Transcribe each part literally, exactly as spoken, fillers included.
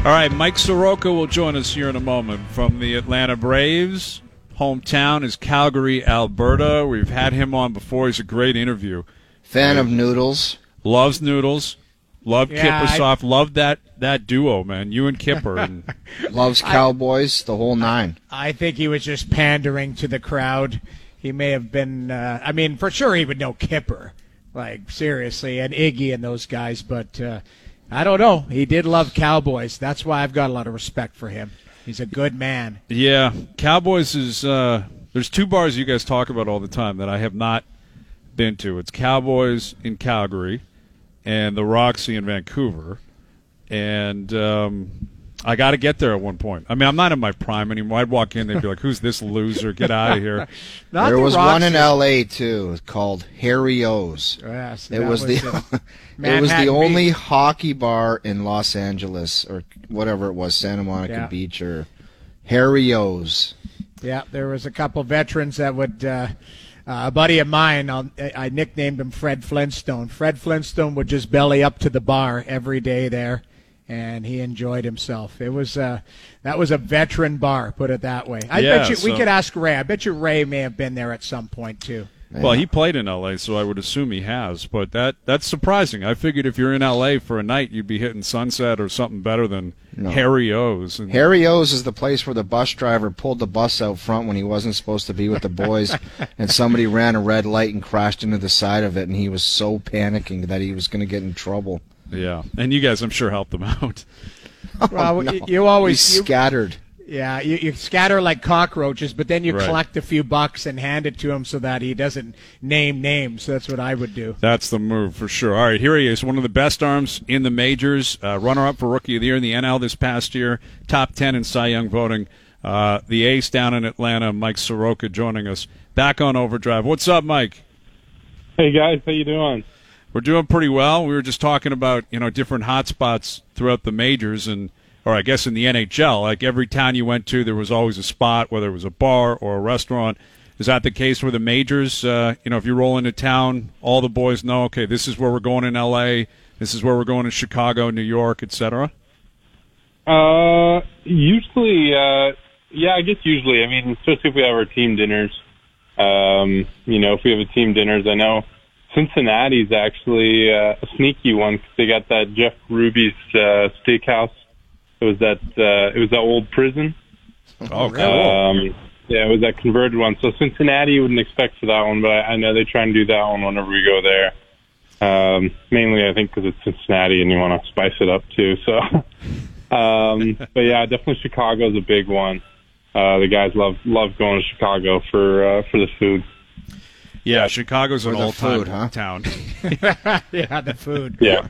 All right, Mike Soroka will join us here in a moment from the Atlanta Braves. Hometown is Calgary, Alberta. We've had him on before. He's a great interview. Fan of noodles. Loves noodles. Loved Yeah, Kippersoft. I... Loved that, that duo, man. You and Kipper. And... Loves Cowboys, I, the whole nine. I think he was just pandering to the crowd. He may have been, uh, I mean, for sure he would know Kipper. Like, seriously, and Iggy and those guys. But uh, I don't know. He did love Cowboys. That's why I've got a lot of respect for him. He's a good man. Yeah. Cowboys is uh, – there's two bars you guys talk about all the time that I have not been to. It's Cowboys in Calgary and the Roxy in Vancouver. And um, I got to get there at one point. I mean, I'm not in my prime anymore. I'd walk in, they'd be like, who's this loser? Get out of here. Not there the was Roxy. One in L A too, called Harry O's. Yes, it was, was the it was the only Beach. hockey bar in Los Angeles or whatever it was, Santa Monica yeah. Beach or Harry O's. Yeah, there was a couple veterans that would uh, uh, a buddy of mine, I'll, I nicknamed him Fred Flintstone. Fred Flintstone would just belly up to the bar every day there, and he enjoyed himself. It was uh, that was a veteran bar, put it that way. I yeah, bet you so, we could ask Ray. I bet you Ray may have been there at some point too. Well, he played in L A, so I would assume he has. But that that's surprising. I figured if you're in L A for a night, you'd be hitting Sunset or something better than no. Harry O's. And Harry O's is the place where the bus driver pulled the bus out front when he wasn't supposed to be with the boys, and somebody ran a red light and crashed into the side of it, and he was so panicking that he was going to get in trouble. Yeah, and you guys, I'm sure, helped him out. Oh, well, no. you always you, scattered. Yeah, you, you scatter like cockroaches, but then you right. collect a few bucks and hand it to him so that he doesn't name names. That's what I would do. That's the move for sure. All right, here he is, one of the best arms in the majors, uh, runner-up for Rookie of the Year in the N L this past year, top ten in Cy Young voting. Uh, the ace down in Atlanta, Mike Soroka, joining us. Back on Overdrive. What's up, Mike? Hey, guys. How you doing? We're doing pretty well. We were just talking about, you know, different hot spots throughout the majors and or I guess in the N H L, like every town you went to, there was always a spot, whether it was a bar or a restaurant. Is that the case for the majors? Uh, you know, if you roll into town, all the boys know, okay, this is where we're going in L A, this is where we're going in Chicago, New York, et cetera? Uh, usually, uh, yeah, I guess usually. I mean, especially if we have our team dinners. Um, you know, if we have a team dinners, I know Cincinnati's actually uh, a sneaky one because they got that Jeff Ruby's uh, steakhouse. It was that uh, it was that old prison. Oh, cool. Um, yeah, it was that converted one. So Cincinnati you wouldn't expect for that one, but I, I know they try and do that one whenever we go there. Um, mainly, I think, because it's Cincinnati and you want to spice it up too. So, um, but yeah, definitely Chicago's a big one. Uh, the guys love love going to Chicago for uh, for the food. Yeah, Chicago's an all-time food, huh? town. Yeah, the food. Yeah.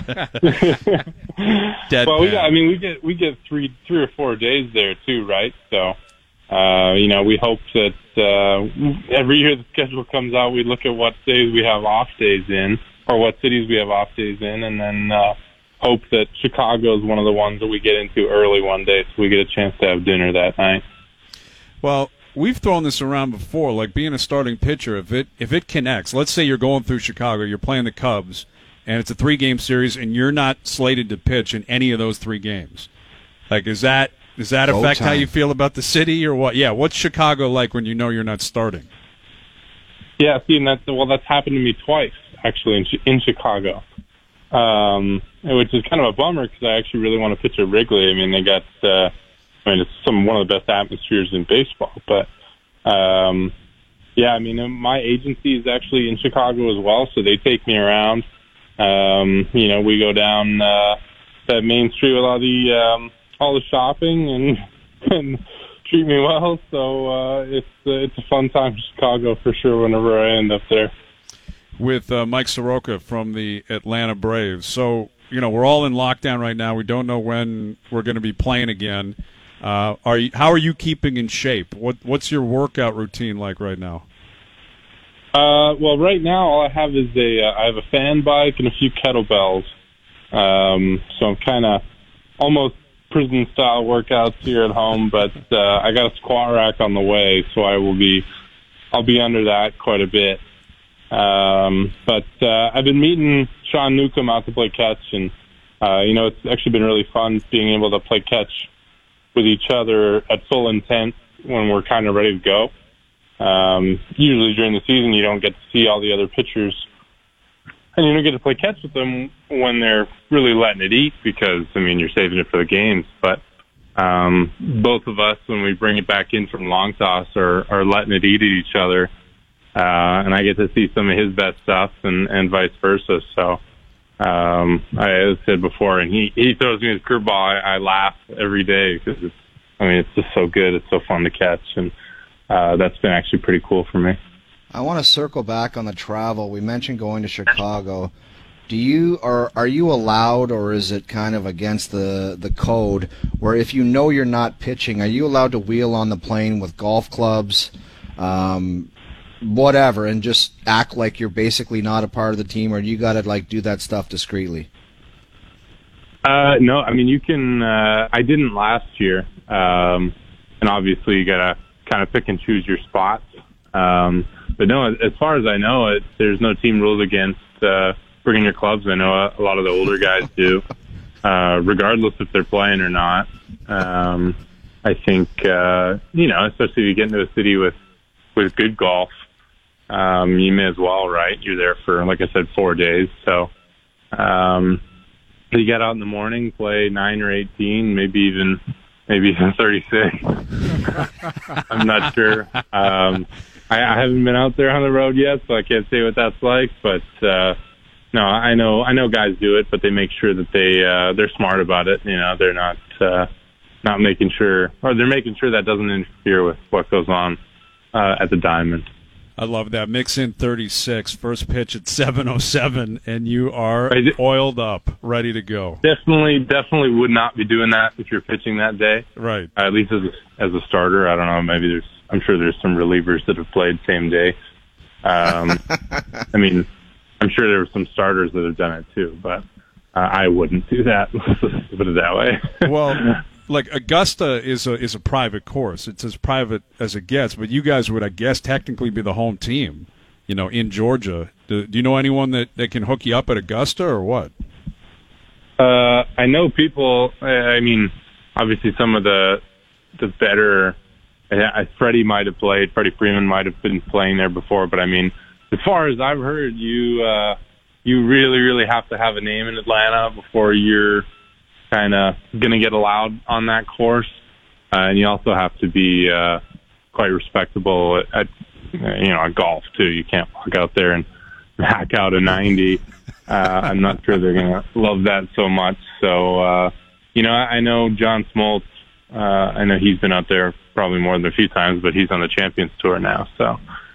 Dead well, we got, I mean, we get we get three three or four days there too, right? So, uh, you know, we hope that uh, every year the schedule comes out, we look at what days we have off days in, or what cities we have off days in, and then uh, hope that Chicago is one of the ones that we get into early one day, so we get a chance to have dinner that night. Well, we've thrown this around before, like being a starting pitcher, if it if it connects, let's say you're going through Chicago, you're playing the Cubs, and it's a three-game series, and you're not slated to pitch in any of those three games. Like, is that does that Go affect time. how you feel about the city, or what? Yeah, what's Chicago like when you know you're not starting? Yeah, see, and that's, well, that's happened to me twice, actually, in, in Chicago, um, which is kind of a bummer because I actually really want to pitch at Wrigley. I mean, they got... Uh, I mean, it's some one of the best atmospheres in baseball. But, um, yeah, I mean, my agency is actually in Chicago as well, so they take me around. Um, you know, we go down uh, that main street with all the um, all the shopping and, and treat me well. So uh, it's uh, it's a fun time in Chicago for sure whenever I end up there. With uh, Mike Soroka from the Atlanta Braves. So, you know, we're all in lockdown right now. We don't know when we're going to be playing again. Uh, are you, how are you keeping in shape? What What's your workout routine like right now? Uh, well, right now all I have is a uh, I have a fan bike and a few kettlebells. Um, so I'm kind of almost prison style workouts here at home, but uh, I got a squat rack on the way, so I will be I'll be under that quite a bit. Um, but uh, I've been meeting Sean Newcomb out to play catch, and uh, you know, it's actually been really fun being able to play catch with each other at full intent when we're kind of ready to go. Um, usually during the season, you don't get to see all the other pitchers, and you don't get to play catch with them when they're really letting it eat because, I mean, you're saving it for the games. But um, both of us, when we bring it back in from long toss, are, are letting it eat at each other. Uh, and I get to see some of his best stuff and, and vice versa. So, um, I, as I said before, and he, he throws me his curveball, I, I laugh every day because it's, I mean, it's just so good. It's so fun to catch. And, uh, that's been actually pretty cool for me. I want to circle back on the travel. We mentioned going to Chicago. Do you, or are you allowed, or is it kind of against the, the code where if you know you're not pitching, are you allowed to wheel on the plane with golf clubs, um, whatever, and just act like you're basically not a part of the team, or you got to like do that stuff discreetly? Uh, no, I mean, you can, uh, I didn't last year. Um, and obviously you got to kind of pick and choose your spots. Um, but no, as far as I know, it, there's no team rules against, uh, bringing your clubs. I know a, a lot of the older guys do, uh, regardless if they're playing or not. Um, I think, uh, you know, especially if you get into a city with, with good golf, Um, you may as well, right? You're there for, like I said, four days. So, um, you get out in the morning, play nine or eighteen, maybe even, maybe even thirty-six. I'm not sure. Um, I, I haven't been out there on the road yet, so I can't say what that's like. But uh, no, I know, I know guys do it, but they make sure that they uh, they're smart about it. You know, they're not uh, not making sure, or they're making sure that doesn't interfere with what goes on uh, at the Diamond. I love that. Mix in thirty-six, first pitch at seven oh seven, and you are oiled up, ready to go. Definitely, definitely would not be doing that if you're pitching that day. Right. Uh, at least as a, as a starter. I don't know. Maybe there's, I'm sure there's some relievers that have played same day. Um, I mean, I'm sure there were some starters that have done it too, but uh, I wouldn't do that. Let's put it that way. Well, like Augusta is a is a private course. It's as private as it gets. But you guys would, I guess, technically be the home team, you know, in Georgia. Do, do you know anyone that, that can hook you up at Augusta or what? Uh, I know people. I mean, obviously some of the the better. Uh, Freddie might have played. Freddie Freeman might have been playing there before. But I mean, as far as I've heard, you uh, you really, really have to have a name in Atlanta before you're kind of going to get allowed on that course. Uh, and you also have to be uh, quite respectable at, you know, at golf, too. You can't walk out there and hack out a ninety. Uh, I'm not sure they're going to love that so much. So, uh, you know, I, I know John Smoltz. Uh, I know he's been out there probably more than a few times, but he's on the Champions Tour now. So,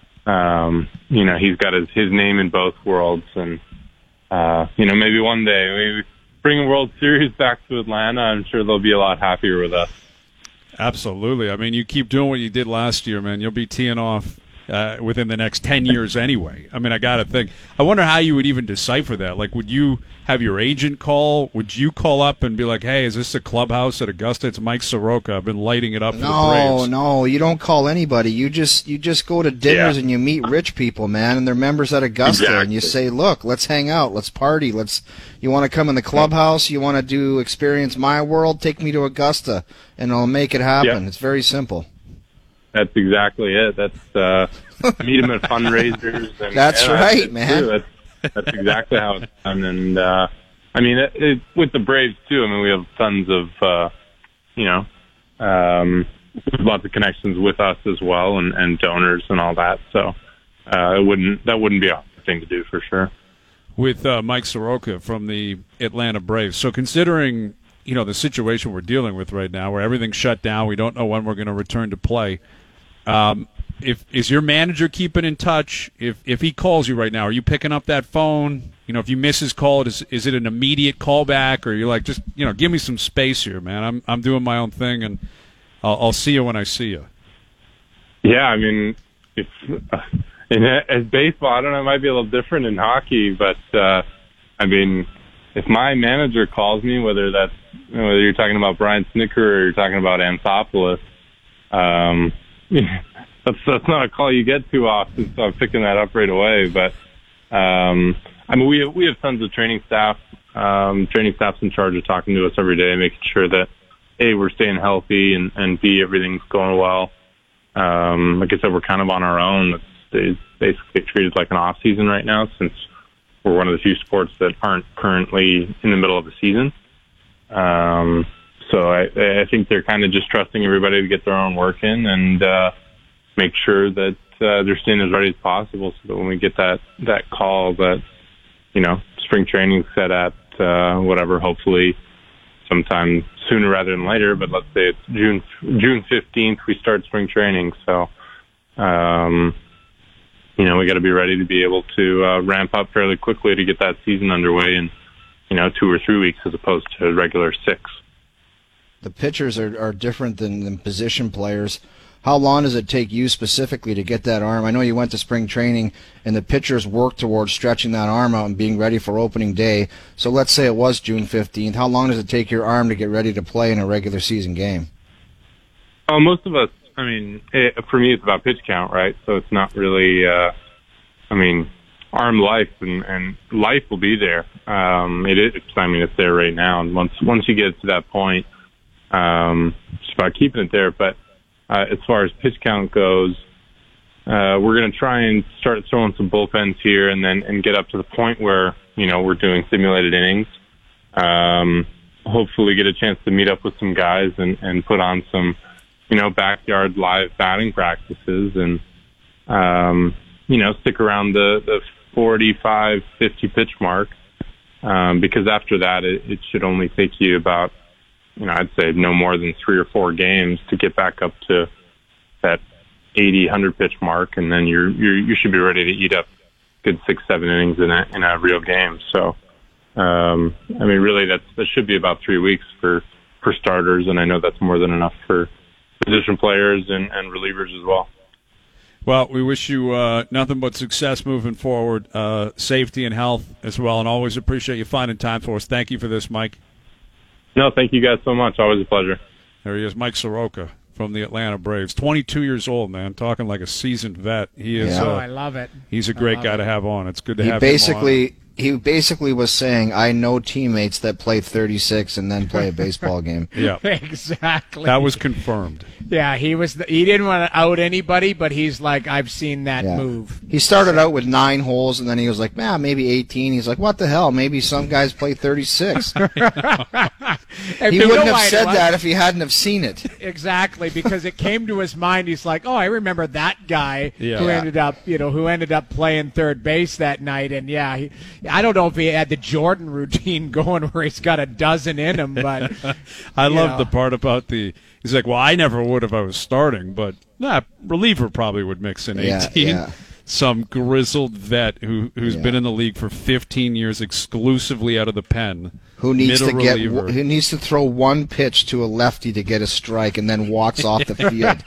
um, you know, he's got his, his name in both worlds. And, uh, you know, maybe one day, maybe bring a World Series back to Atlanta, I'm sure they'll be a lot happier with us. Absolutely. I mean, you keep doing what you did last year, man. You'll be teeing off uh, within the next ten years anyway. I mean, I got to think. I wonder how you would even decipher that. Like, would you have your agent call? Would you call up and be like, hey, is this a clubhouse at Augusta? It's Mike Soroka. I've been lighting it up for no, the Braves. No, no, you don't call anybody. You just you just go to dinners yeah. and you meet rich people, man, and they're members at Augusta, exactly. and you say, look, let's hang out, let's party, let's. You want to come in the clubhouse? You want to do experience my world? Take me to Augusta, and I'll make it happen. Yep. It's very simple. That's exactly it. That's uh, meet them at fundraisers. And, that's and right, that's man. That's, that's exactly how it's done. And uh, I mean, it, it, with the Braves too. I mean, we have tons of, uh, you know, um, lots of connections with us as well, and, and donors and all that. So uh, it wouldn't that wouldn't be a hard thing to do for sure. With uh, Mike Soroka from the Atlanta Braves. So considering, you know, the situation we're dealing with right now, where everything's shut down, we don't know when we're going to return to play. Um, if is your manager keeping in touch? If if he calls you right now, are you picking up that phone? You know, if you miss his call, is is it an immediate callback, or you're like, just, you know, give me some space here, man. I'm I'm doing my own thing, and I'll, I'll see you when I see you. Yeah, I mean, if uh, in as baseball, I don't know, it might be a little different in hockey, but uh, I mean, if my manager calls me, whether that's you know, whether you're talking about Brian Snitker or you're talking about Anthopoulos, um, that's that's not a call you get too often, so I'm picking that up right away. But um, I mean, we have, we have tons of training staff Um, training staff's in charge of talking to us every day, making sure that A, we're staying healthy, and, and B, everything's going well. Um, like I said, we're kind of on our own. It's, it's basically treated like an off season right now, since we're one of the few sports that aren't currently in the middle of the season. Um, so I, I think they're kind of just trusting everybody to get their own work in and uh, make sure that uh, they're staying as ready as possible, so that when we get that, that call that, you know, spring training set at uh, whatever, hopefully sometime sooner rather than later, but let's say it's June June fifteenth we start spring training. So, um, you know, we got to be ready to be able to uh, ramp up fairly quickly to get that season underway in, you know, two or three weeks as opposed to regular six. The pitchers are, are different than, than position players. How long does it take you specifically to get that arm? I know you went to spring training, and the pitchers worked towards stretching that arm out and being ready for opening day. So let's say it was June fifteenth. How long does it take your arm to get ready to play in a regular season game? Oh, most of us, I mean, it, for me, it's about pitch count, right? So it's not really, uh, I mean, arm life, and, and life will be there. Um, it is, I mean, it's there right now. And once once you get to that point, um, it's about keeping it there. But Uh, as far as pitch count goes, uh, we're going to try and start throwing some bullpens here, and then and get up to the point where, you know, we're doing simulated innings. Um, hopefully get a chance to meet up with some guys and, and put on some, you know, backyard live batting practices, and, um, you know, stick around the, the forty-five, fifty pitch mark, um, because after that it, it should only take you about, you know, I'd say no more than three or four games to get back up to that eighty, one hundred pitch mark, and then you're, you're you should be ready to eat up good six, seven innings in a in a real game. So, um, I mean, really, that's that should be about three weeks for for starters, and I know that's more than enough for position players and, and relievers as well. Well, we wish you uh, nothing but success moving forward, uh, safety and health as well, and always appreciate you finding time for us. Thank you for this, Mike. No, thank you guys so much. Always a pleasure. There he is, Mike Soroka from the Atlanta Braves. twenty-two years old, man. Talking like a seasoned vet. He is. Yeah. Uh, Oh, I love it. He's a great guy it. to have on. It's good to He have basically him on. he basically was saying, I know teammates that play thirty-six and then play a baseball game. Yeah, Exactly. that was confirmed. Yeah, he was. The, he didn't want to out anybody, but he's like, I've seen that Yeah. move. He started out with nine holes, and then he was like, man, maybe eighteen. He's like, what the hell? Maybe some guys play thirty-six. And He you wouldn't know have why it said was? that if he hadn't have seen it. Exactly, because it came to his mind. He's like, "Oh, I remember that guy Yeah. who Yeah. ended up, you know, who ended up playing third base that night." And yeah, he, I don't know if he had the Jordan routine going where he's got a dozen in him, but I you love know. the part about the. He's like, well, I never would if I was starting, but nah, reliever probably would mix in Yeah, eighteen. yeah. Some grizzled vet who who's Yeah. been in the league for fifteen years exclusively out of the pen. Who needs to Middle get? reliever. Who needs to throw one pitch to a lefty to get a strike and then walks off the field?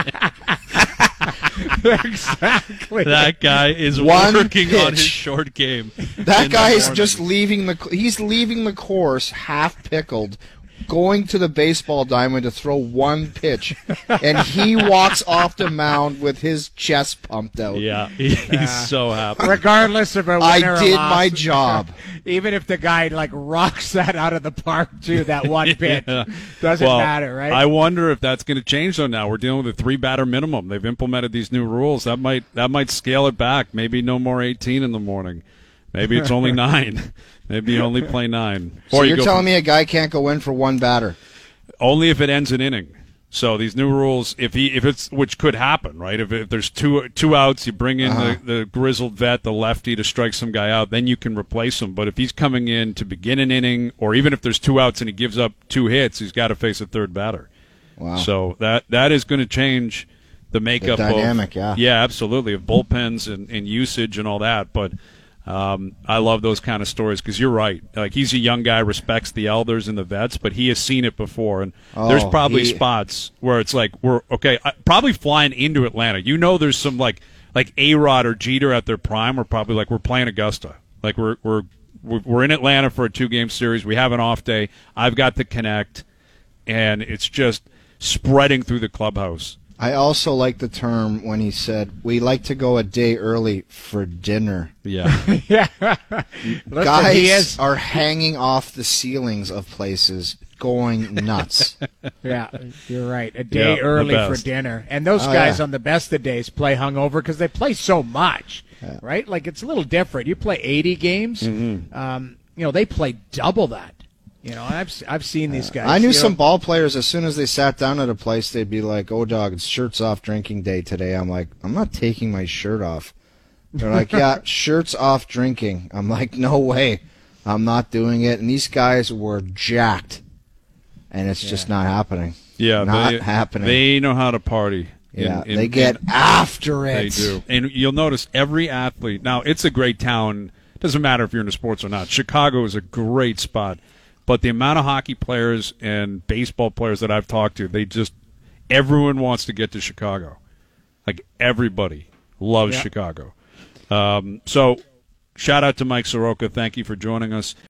exactly. That guy is One working on pitch. his short game. That in guy the is morning. just leaving the. He's leaving the course half pickled, going to the baseball diamond to throw one pitch, and he walks off the mound with his chest pumped out. Yeah, he's so happy. Regardless of a I winner or did loss, my job. Even if the guy like rocks that out of the park too, that one pitch Yeah. doesn't Well, matter, right? I wonder if that's going to change though. Now we're dealing with a three batter minimum. They've implemented these new rules. That might that might scale it back. Maybe no more eighteen in the morning. Maybe it's only nine. Maybe you only play nine. So you you're go telling for- me a guy can't go in for one batter? only if it ends an inning. So these new rules, if he if it's which could happen, right? If if there's two two outs, you bring in Uh-huh. the, the grizzled vet, the lefty, to strike some guy out, then you can replace him. But if he's coming in to begin an inning, or even if there's two outs and he gives up two hits, he's got to face a third batter. Wow. So that that is going to change the makeup The dynamic, of yeah. yeah, absolutely, of bullpens and, and usage and all that. But um, I love those kind of stories because you're right. Like he's a young guy, respects the elders and the vets, but he has seen it before. And Oh, there's probably he- spots where it's like we're okay. I, probably flying into Atlanta, you know, there's some like like A-Rod or Jeter at their prime. We're probably like we're playing Augusta. Like we're we're we're we're in Atlanta for a two game series. We have an off day. I've got the connect, and it's just spreading through the clubhouse. I also like the term when he said, we like to go a day early for dinner. Yeah. yeah. Listen, Guys he is, are hanging off the ceilings of places going nuts. yeah, you're right. A day Yeah, early the for best. dinner. And those Oh, guys yeah. on the best of days play hungover because they play so much, Yeah. right? Like, it's a little different. You play eighty games, Mm-hmm. um, you know, they play double that. You know, I've I've seen these guys. I knew you some know, ball players, as soon as they sat down at a place, they'd be like, oh, dog, it's shirts off drinking day today. I'm like, I'm not taking my shirt off. They're like, yeah, shirts off drinking. I'm like, no way. I'm not doing it. And these guys were jacked. And it's just not happening. Yeah, Not they, happening. They know how to party. yeah, In- in- they get in- after They it. do. And you'll notice every athlete. Now, it's a great town. Doesn't matter if you're into sports or not. Chicago is a great spot. But the amount of hockey players and baseball players that I've talked to, they just, everyone wants to get to Chicago. Like, everybody loves Yeah. Chicago. Um, so, shout out to Mike Soroka. Thank you for joining us.